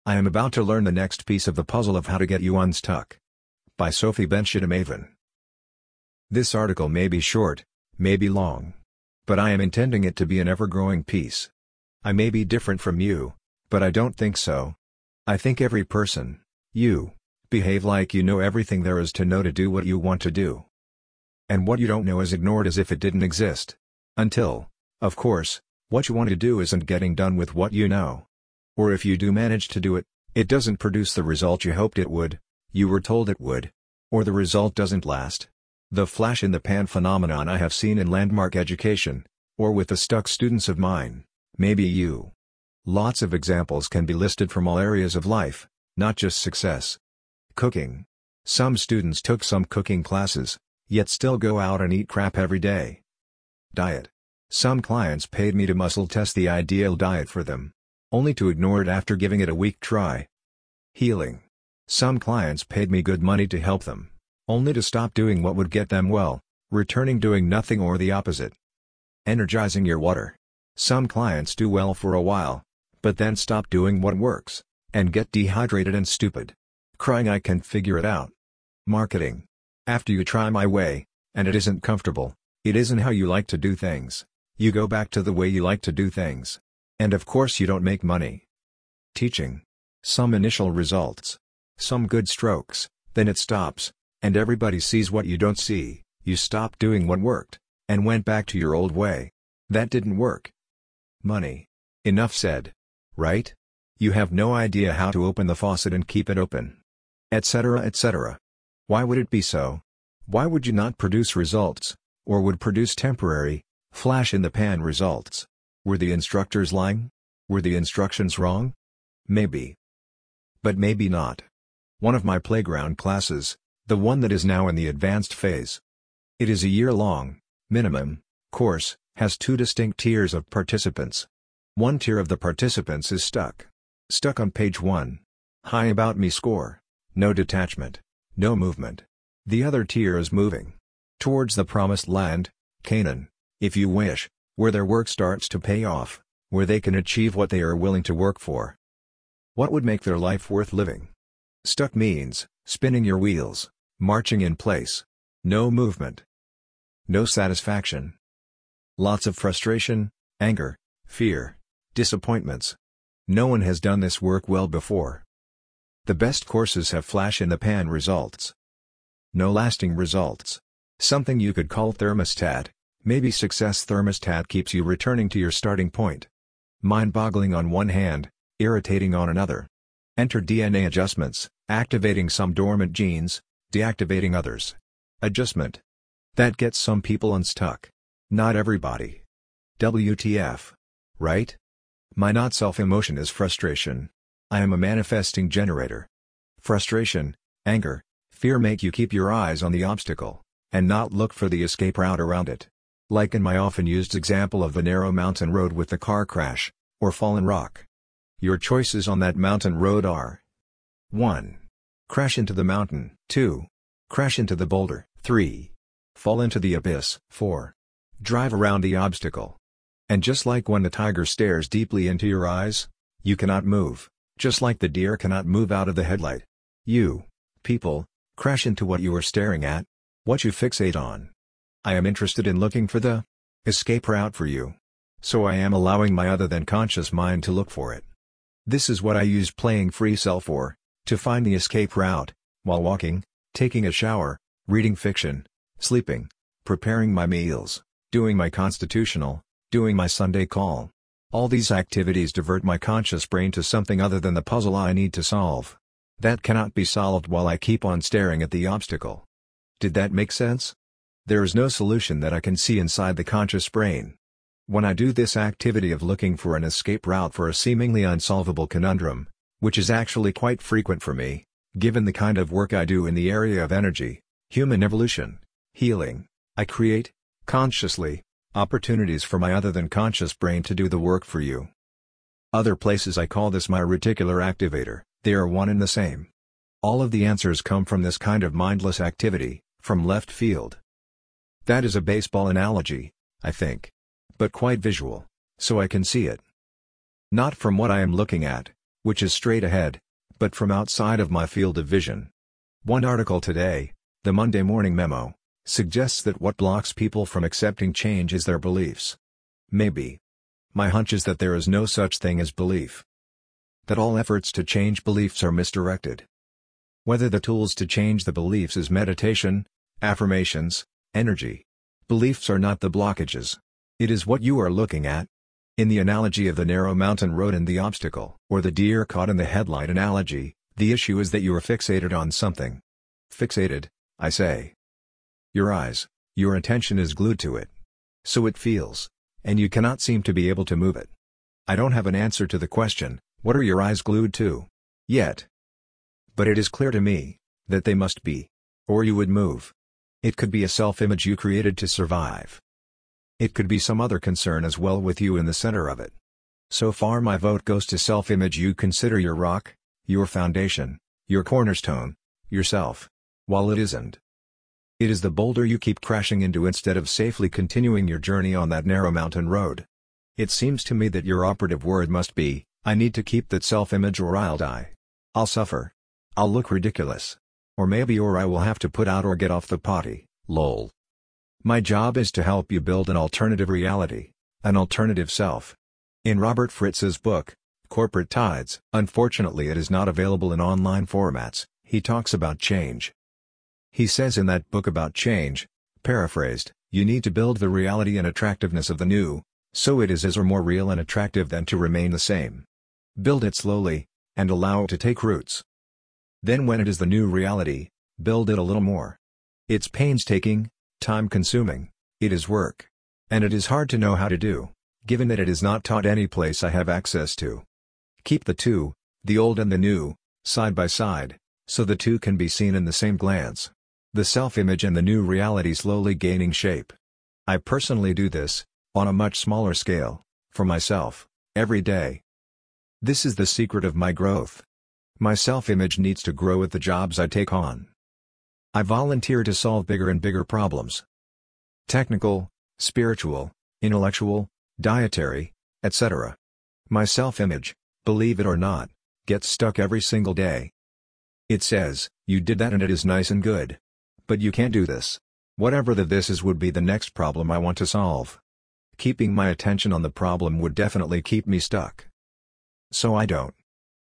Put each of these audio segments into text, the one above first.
I am about to learn the next piece of the puzzle of how to get you unstuck. By Sophie Benchidamaven. This article may be short, may be long. But I am intending it to be an ever-growing piece. I may be different from you, but I don't think so. I think every person, you, behave like you know everything there is to know to do what you want to do. And what you don't know is ignored as if it didn't exist. Until, of course, what you want to do isn't getting done with what you know. Or if you do manage to do it, it doesn't produce the result you hoped it would, you were told it would. Or the result doesn't last. The flash-in-the-pan phenomenon I have seen in landmark education, or with the stuck students of mine, maybe you. Lots of examples can be listed from all areas of life, not just success. Cooking. Some students took some cooking classes, yet still go out and eat crap every day. Diet. Some clients paid me to muscle test the ideal diet for them, only to ignore it after giving it a week try. Healing. Some clients paid me good money to help them, only to stop doing what would get them well, returning doing nothing or the opposite. Energizing your water. Some clients do well for a while, but then stop doing what works, and get dehydrated and stupid. Crying I can't figure it out. Marketing. After you try my way, and it isn't comfortable, it isn't how you like to do things, you go back to the way you like to do things. And of course you don't make money. Teaching. Some initial results. Some good strokes, then it stops, and everybody sees what you don't see, you stopped doing what worked, and went back to your old way. That didn't work. Money. Enough said. Right? You have no idea how to open the faucet and keep it open. Etc. etc. Why would it be so? Why would you not produce results, or would produce temporary, flash-in-the-pan results? Were the instructors lying? Were the instructions wrong? Maybe. But maybe not. One of my playground classes, the one that is now in the advanced phase. It is a year-long, minimum, course, has two distinct tiers of participants. One tier of the participants is stuck. Stuck on page 1. High about me score. No detachment. No movement. The other tier is moving. Towards the promised land, Canaan, if you wish, where their work starts to pay off, where they can achieve what they are willing to work for. What would make their life worth living? Stuck means, spinning your wheels, marching in place. No movement. No satisfaction. Lots of frustration, anger, fear, disappointments. No one has done this work well before. The best courses have flash-in-the-pan results. No lasting results. Something you could call thermostat, maybe success thermostat keeps you returning to your starting point. Mind-boggling on one hand, irritating on another. Enter DNA adjustments, activating some dormant genes, deactivating others. Adjustment. That gets some people unstuck. Not everybody. WTF. Right? My not-self emotion is frustration. I am a manifesting generator. Frustration, anger, fear make you keep your eyes on the obstacle, and not look for the escape route around it. Like in my often used example of the narrow mountain road with the car crash, or fallen rock. Your choices on that mountain road are: 1. Crash into the mountain. 2. Crash into the boulder. 3. Fall into the abyss. 4. Drive around the obstacle. And just like when the tiger stares deeply into your eyes, you cannot move, just like the deer cannot move out of the headlight. You, people, crash into what you are staring at, what you fixate on. I am interested in looking for the escape route for you. So I am allowing my other than conscious mind to look for it. This is what I use playing free cell for, to find the escape route, while walking, taking a shower, reading fiction, sleeping, preparing my meals, doing my constitutional, doing my Sunday call. All these activities divert my conscious brain to something other than the puzzle I need to solve. That cannot be solved while I keep on staring at the obstacle. Did that make sense? There is no solution that I can see inside the conscious brain. When I do this activity of looking for an escape route for a seemingly unsolvable conundrum, which is actually quite frequent for me, given the kind of work I do in the area of energy, human evolution, healing, I create, consciously, opportunities for my other than conscious brain to do the work for you. Other places I call this my reticular activator, they are one and the same. All of the answers come from this kind of mindless activity, from left field. That is a baseball analogy, I think. But quite visual, so I can see it. Not from what I am looking at, which is straight ahead, but from outside of my field of vision. One article today, the Monday Morning Memo, suggests that what blocks people from accepting change is their beliefs. Maybe. My hunch is that there is no such thing as belief. That all efforts to change beliefs are misdirected. Whether the tools to change the beliefs is meditation, affirmations, energy. Beliefs are not the blockages. It is what you are looking at. In the analogy of the narrow mountain road and the obstacle, or the deer caught in the headlight analogy, the issue is that you are fixated on something. Fixated, I say. Your eyes, your attention is glued to it. So it feels, and you cannot seem to be able to move it. I don't have an answer to the question, what are your eyes glued to? Yet. But it is clear to me, that they must be. Or you would move. It could be a self-image you created to survive. It could be some other concern as well with you in the center of it. So far my vote goes to self-image you consider your rock, your foundation, your cornerstone, yourself. While it isn't. It is the boulder you keep crashing into instead of safely continuing your journey on that narrow mountain road. It seems to me that your operative word must be, I need to keep that self-image or I'll die. I'll suffer. I'll look ridiculous. Or I will have to put out or get off the potty, lol. My job is to help you build an alternative reality, an alternative self. In Robert Fritz's book, Corporate Tides, unfortunately it is not available in online formats, he talks about change. He says in that book about change, paraphrased, you need to build the reality and attractiveness of the new, so it is as or more real and attractive than to remain the same. Build it slowly, and allow it to take roots. Then when it is the new reality, build it a little more. It's painstaking, time-consuming, it is work. And it is hard to know how to do, given that it is not taught any place I have access to. Keep the two, the old and the new, side by side, so the two can be seen in the same glance. The self-image and the new reality slowly gaining shape. I personally do this, on a much smaller scale, for myself, every day. This is the secret of my growth. My self-image needs to grow with the jobs I take on. I volunteer to solve bigger and bigger problems. Technical, spiritual, intellectual, dietary, etc. My self-image, believe it or not, gets stuck every single day. It says, you did that and it is nice and good. But you can't do this. Whatever the this is would be the next problem I want to solve. Keeping my attention on the problem would definitely keep me stuck. So I don't.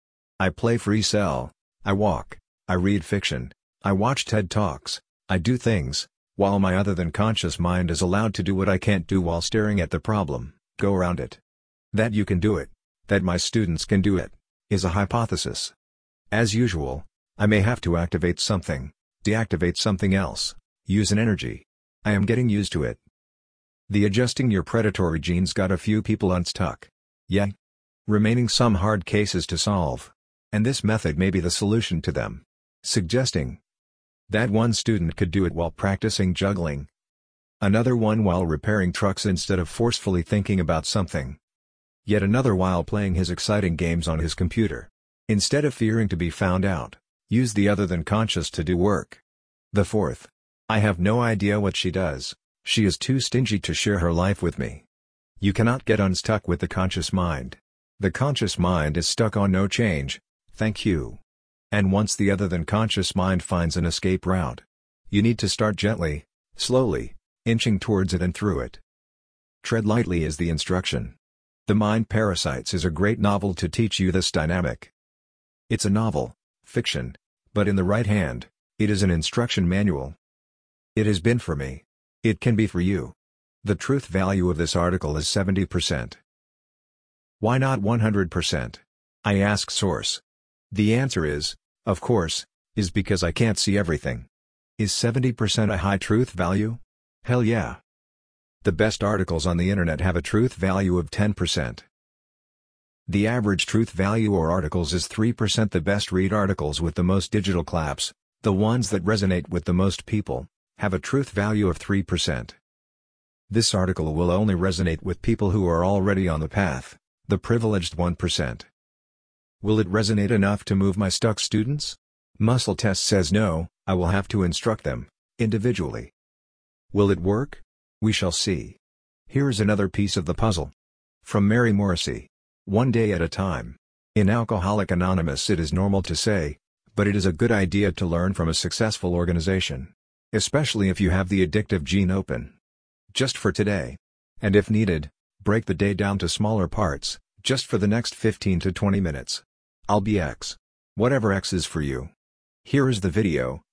I play free cell, I walk, I read fiction, I watch TED Talks, I do things, while my other than conscious mind is allowed to do what I can't do while staring at the problem, go around it. That you can do it, that my students can do it, is a hypothesis. As usual, I may have to activate something, deactivate something else, use an energy. I am getting used to it. The adjusting your predatory genes got a few people unstuck. Yeah. Remaining some hard cases to solve. And this method may be the solution to them. Suggesting that one student could do it while practicing juggling. Another one while repairing trucks instead of forcefully thinking about something. Yet another while playing his exciting games on his computer. Instead of fearing to be found out, use the other than conscious to do work. The fourth. I have no idea what she does, she is too stingy to share her life with me. You cannot get unstuck with the conscious mind. The conscious mind is stuck on no change, thank you. And once the other than conscious mind finds an escape route, you need to start gently, slowly, inching towards it and through it. Tread lightly is the instruction. The Mind Parasites is a great novel to teach you this dynamic. It's a novel, fiction, but in the right hand, it is an instruction manual. It has been for me. It can be for you. The truth value of this article is 70%. Why not 100%? I ask source. The answer is, of course, is because I can't see everything. Is 70% a high truth value? Hell yeah. The best articles on the internet have a truth value of 10%. The average truth value or articles is 3%. The best read articles with the most digital claps, the ones that resonate with the most people, have a truth value of 3%. This article will only resonate with people who are already on the path, the privileged 1%. Will it resonate enough to move my stuck students? Muscle Test says no, I will have to instruct them, individually. Will it work? We shall see. Here's another piece of the puzzle. From Mary Morrissey. One day at a time. In Alcoholics Anonymous it is normal to say, but it is a good idea to learn from a successful organization. Especially if you have the addictive gene open. Just for today. And if needed, break the day down to smaller parts, just for the next 15 to 20 minutes. I'll be X. Whatever X is for you. Here is the video,